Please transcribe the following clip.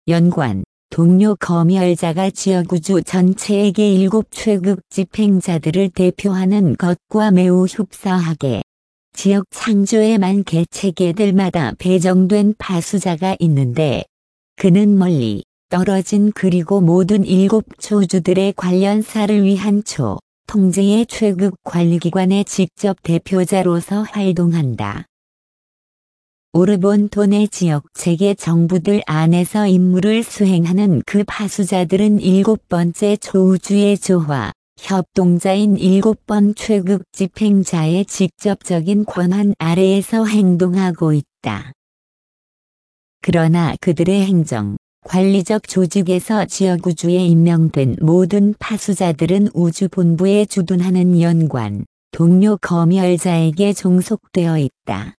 연관, 동료 검열자가 지역우주 전체에게 7 최극 집행자들을 대표하는 것과 매우 흡사하게 지역 창조의 만 개체계들마다 배정된 파수자가 있는데 그는 멀리 떨어진 그리고 모든 7 초주들의 관련사를 위한 통제의 최극 관리기관의 직접 대표자로서 활동한다. 오르본톤의 지역체계 정부들 안에서 임무를 수행하는 그 파수자들은 7번째 초우주의 조화, 협동자인 7번 최극 집행자의 직접적인 권한 아래에서 행동하고 있다. 그러나 그들의 행정, 관리적 조직에서 지역우주에 임명된 모든 파수자들은 우주본부에 주둔하는 연관, 동료 검열자에게 종속되어 있다.